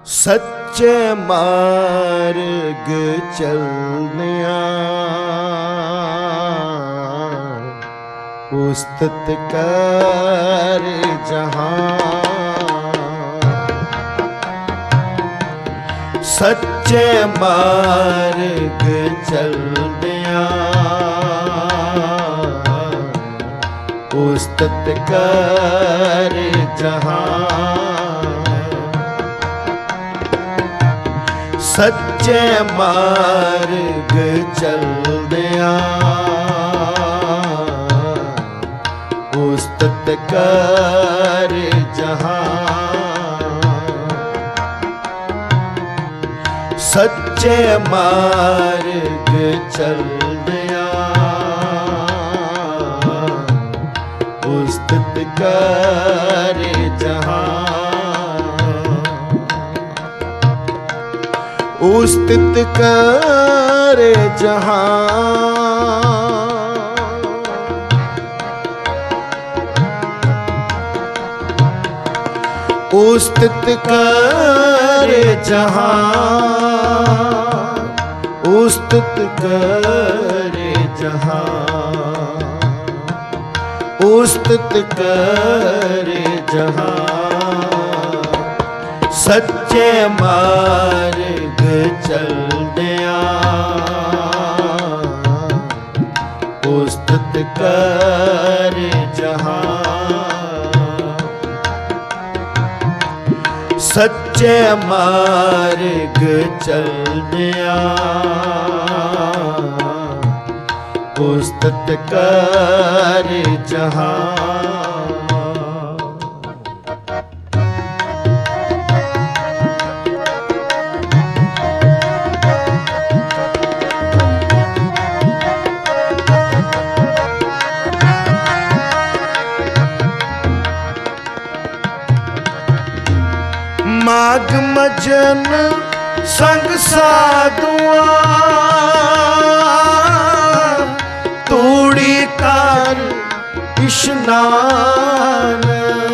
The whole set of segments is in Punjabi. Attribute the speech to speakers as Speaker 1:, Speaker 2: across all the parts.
Speaker 1: ਸੱਚੇ ਮਾਰਗ ਚਲਨਿਆ ਉਸਤਤ ਕਰ ਜਹਾਂ। ਸੱਚੇ ਮਾਰਗ ਚਲਨਿਆ ਉਸਤਤ ਕਰ ਜਹਾਂ। ਸੱਚੇ ਮਾਰਗ ਚਲਦਿਆਂ ਉਸਤਤ ਕਰ ਜਹਾਂ। ਸੱਚੇ ਮਾਰਗ ਚਲਦਿਆਂ ਉਸਤਤ ਕਰ ਜਹਾਂ। ਉਸਤਤ ਕਰ ਜਹਾਂ। ਉਸਤਤ ਕਰ ਜਹਾਂ। ਉਸਤਤ ਕਰ ਜਹਾਂ। ਉਸਤਤ ਕਰ ਜਹਾਂ। ਸੱਚੇ ਮਾਰਗ ਚਲਦਿਆਂ ਉਸਤਤ ਕਰ ਜਹਾਂ। ਸੱਚੇ ਮਾਰਗ ਚਲਦਿਆਂ ਉਸਤਤ ਕਰ ਜਹਾਂ। ਮਾਘ ਮਜਨ ਸੰਗ ਸਾਧੂਆਂ ਤੂੜੀ ਕਰ ਇਸ਼ਨਾਨ।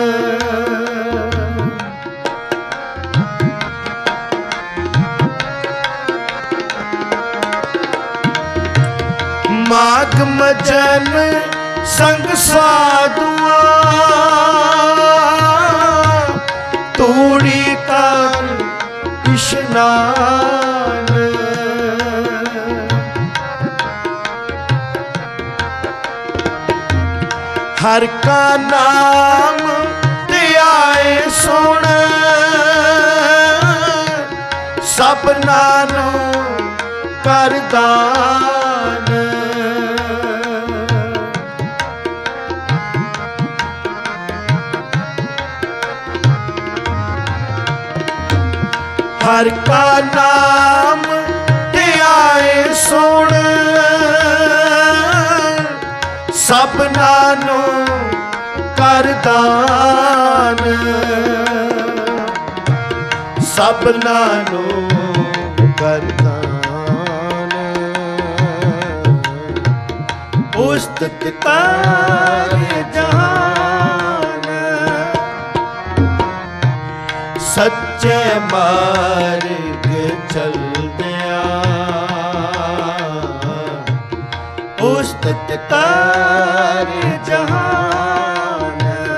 Speaker 1: ਮਾਘ ਮਜਨ ਸੰਗ ਸਾਧੂਆਂ ਤੂੜੀ ਕਰ ਇਸ਼ਨਾਨ। ਹਰ ਕਾ ਨਾਮ ਧਿਆਏ ਸੁਣ ਸਭਨਾਂ ਨੂੰ ਕਰ ਦਾਨ। ਹਰ ਕਾ ਨਾਮ ਧਿਆਏ ਸੁਣ ਸਭਨਾਂ ਨੂੰ ਕਰ ਦਾਨ। ਸਭਨਾਂ ਨੂੰ ਕਰ ਦਾਨ। ਉਸਤਤ ਕਰ ਜਹਾਂ। ਸੱਚੇ ਮਾਰਗ ਚਲਦਿਆਂ ਉਸਤਤ ਕਰ ਜਹਾਂ।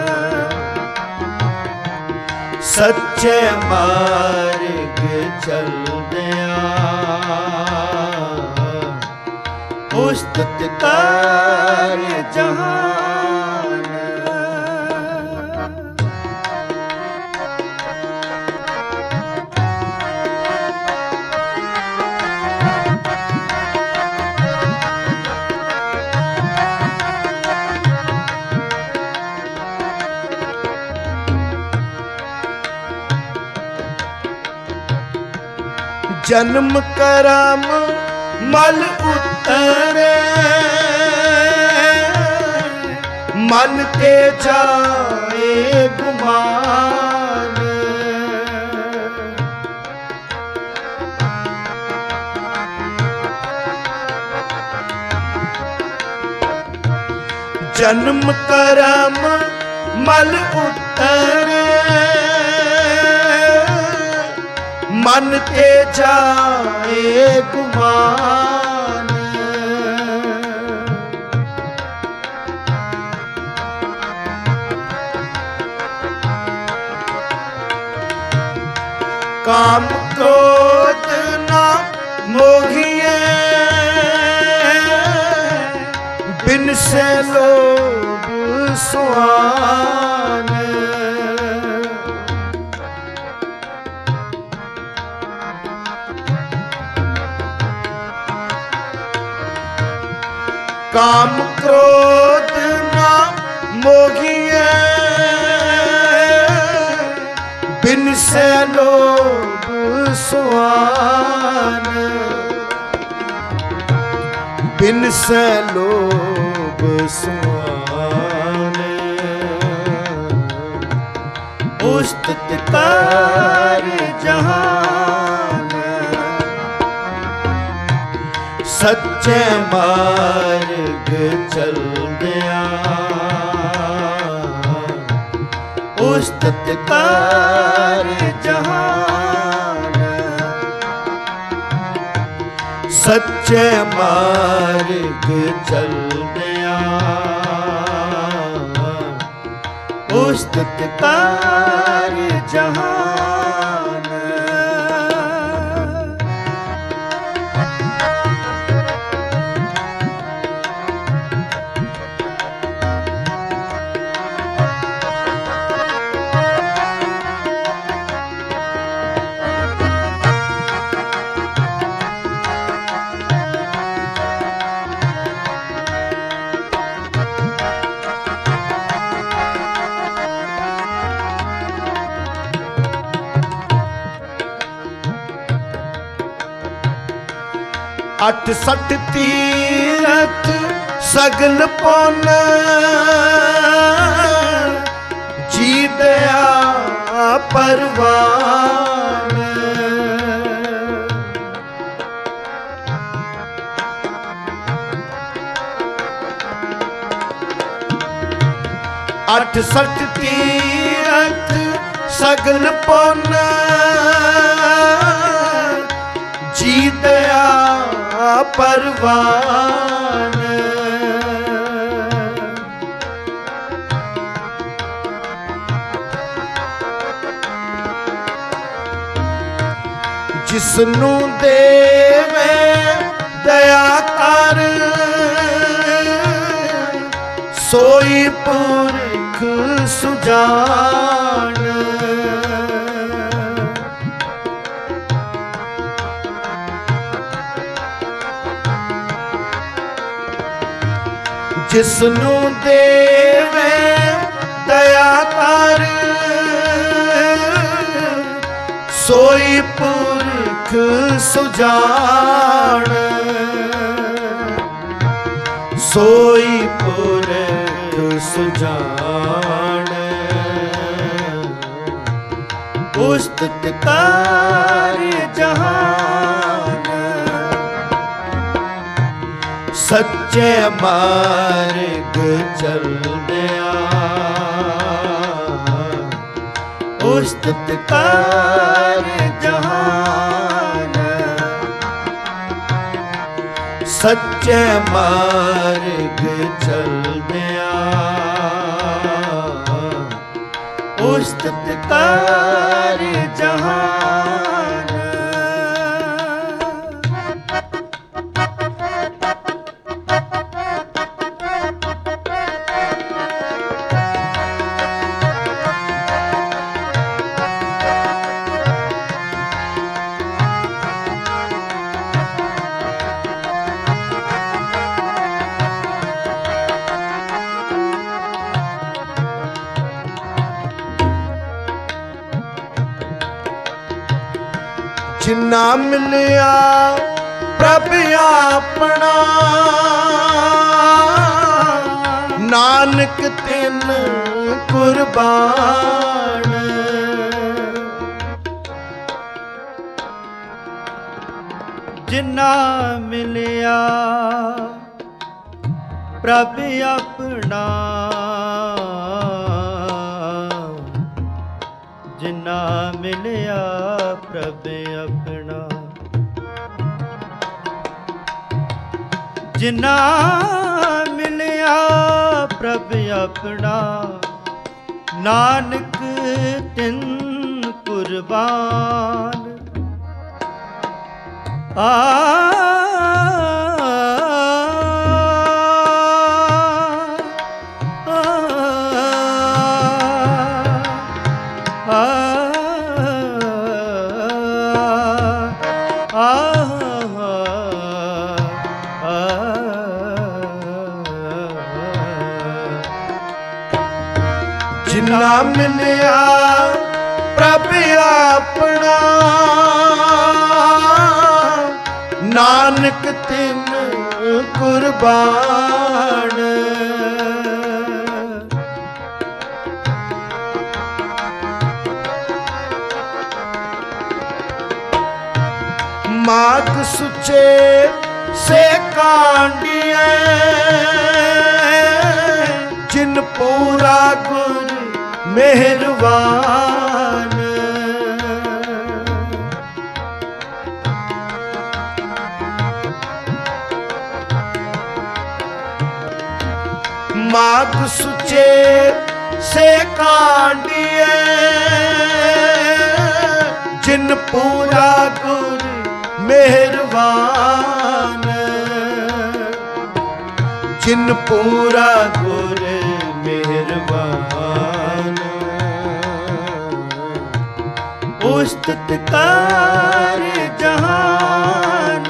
Speaker 1: ਸੱਚੇ ਮਾਰਗ ਚਲਦਿਆਂ ਉਸਤਤ ਕਰ ਜਹਾਂ। ਜਨਮ ਕਰਮ ਮਲ ਉਤਰੇ ਮਨ ਤੇ ਜਾਏ ਗੁਮਾਨ। ਜਨਮ ਕਰਮ ਮਲ ਉਤਰੇ ਮਨ ਤੇ ਜਾਏ ਗੁਮਾਨ। ਕਾਮ ਕ੍ਰੋਧ ਨਾ ਮੋਹੀਏ, ਬਿਨ ਸੇ ਲੋਭ ਸੁਆਨ। ਕਾਮ ਕ੍ਰੋਧ ਨਾ ਮੋਹੀਏ, ਬਿਨ ਸੇ ਲੋਭ ਸੁਆਨ। ਬਿਨ ਸੇ ਲੋਭ ਸੁਆਨ। ਉਸਤਤ ਕਾਰ ਜਹਾਨ। ਸੱਚੇ ਮਾਰਗ ਚਲਦਿਆਂ ਉਸਤਤ ਕਾਰ ਜਹਾਨ। ਸੱਚੇ ਮਾਰਗ ਚਲਦਿਆਂ ਉਸਤਤ ਕਾਰ ਜਹਾਨ। ਅਠ ਸਠ ਤੀਰਥ ਸਗਲ ਪੁੰਨ, ਜੀ ਦਇਆ ਪਰਵਾਨ। ਅਠ ਸਠ ਤੀਰਥ ਸਗਲ ਪੁੰਨ, ਜੀ ਦਇਆ ਪਰਵਾਨ। ਜਿਸਨੂੰ ਦੇਵੇ ਦਇਆ ਕਰ, ਸੋਈ ਪੁਰਖ ਸੁਜਾਨ। ਜਿਸਨੂੰ ਦੇਵੇ ਦਇਆ ਕਰ, ਸੋਈ ਪੁਰਖ ਸੁਜਾਨ। ਸੋਈ ਪੁਰਖ ਸੁਜਾਨ। ਉਸਤਤ ਕਾਰ ਜਹਾਨ। ਸੱਚੇ ਮਾਰਗ ਚਲਦਿਆਂ ਉਸਤਤ ਕਾਰ ਜਹਾਨ। ਸੱਚੇ ਮਾਰਗ ਚਲਦਿਆਂ ਉਸਤਤ ਕਾਰ ਜਹਾਨ। ਜਿਨਾ ਮਿਲਿਆ ਪ੍ਰਭ ਆਪਣਾ, ਨਾਨਕ ਤਿਨ ਕੁਰਬਾਨ।
Speaker 2: ਜਿਨਾ ਮਿਲਿਆ ਪ੍ਰਭ ਆਪਣਾ, ਜਿਨਾ ਮਿਲਿਆ ਪ੍ਰਭ ਆਪਣਾ। ਜਿਨਾ ਮਿਲਿਆ ਪ੍ਰਭ ਆਪਣਾ, ਨਾਨਕ ਤਿਨ ਕੁਰਬਾਨ।
Speaker 1: ਜਿਨਾ ਮਿਲਿਆ ਪ੍ਰਭ ਆਪਣਾ, ਨਾਨਕ ਤਿਨ ਕੁਰਬਾਨ। ਮਾਗ ਸੁਚੇ ਸੇ ਕਾਂਡੀਏ, ਜਿਨ ਪੂਰਾ ਗੁਰ ਮਿਹਰਬਾਨ। ਮਾਗ ਸੁਚੇ ਸੇ ਕਾਂਡੀਏ, ਜਿਨ ਪੂਰਾ ਗੁਰ ਮਿਹਰਬਾਨ। ਜਿਨ ਪੂਰਾ ਗੁਰ ਮਿਹਰਬਾਨ। ਉਸਤਤ ਕਰ ਜਹਾਨ,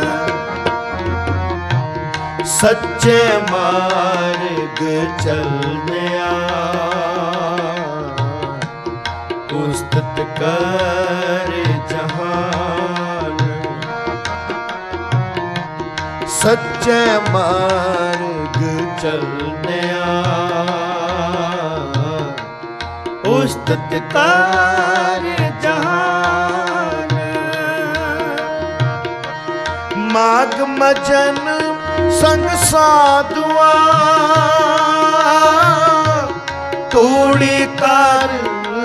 Speaker 1: ਸੱਚੇ ਮਾਰਗ ਚਲਨਿਆ। ਉਸਤਤ ਕਰ ਜਹਾਨ, ਸੱਚੇ ਮਾਰਗ ਚਲਨਿਆ। ਉਸਤਤ ਕਰ ਜਹਾਨ। ਮਾਗ ਮਜਨ ਸੰਗ ਸਾਧੂਆ, ਤੂੜੀ ਕਰ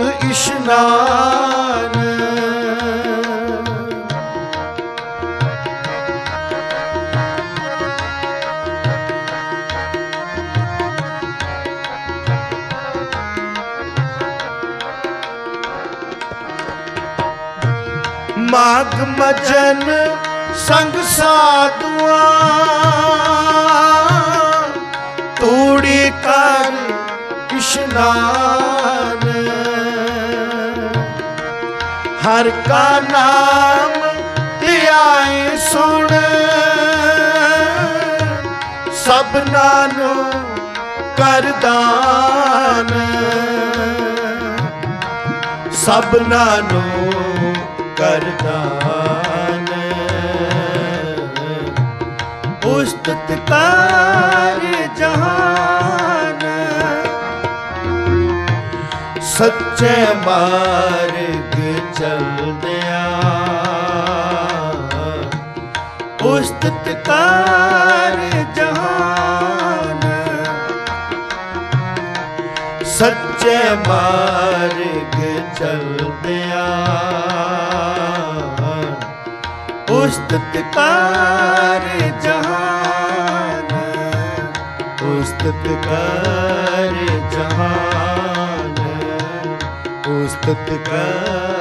Speaker 1: ਇਸ਼ਨਾਨ। ਮਾਗ ਮਜਨ ਸੰਗ ਸਾਧੂਆ, ਤੂੜੀ ਕਰ ਇਸ਼ਨਾਨ। ਹਰ ਕਾ ਨਾਮ ਧਿਆਏ ਸੁਣ, ਸਭਨਾ ਨੂੰ ਕਰ ਦਾਨ। ਸਭਨਾ ਨੂੰ ਕਰ ਦਾਨ। ਉਸਤਤ ਕਰ ਜਹਾਨ, ਸੱਚੇ ਮਾਰਗ ਚਲਦਿਆ। ਉਸਤਤ ਕਰ ਜਹਾਨ, ਸੱਚੇ ਮਾਰਗ ਚਲਦਿਆ। ਉਸਤਤ ਕਰ ਜਹਾਨ, ਉਸਤਤ ਕਰ ਜਹਾਨ, ਉਸਤਤ ਕਰ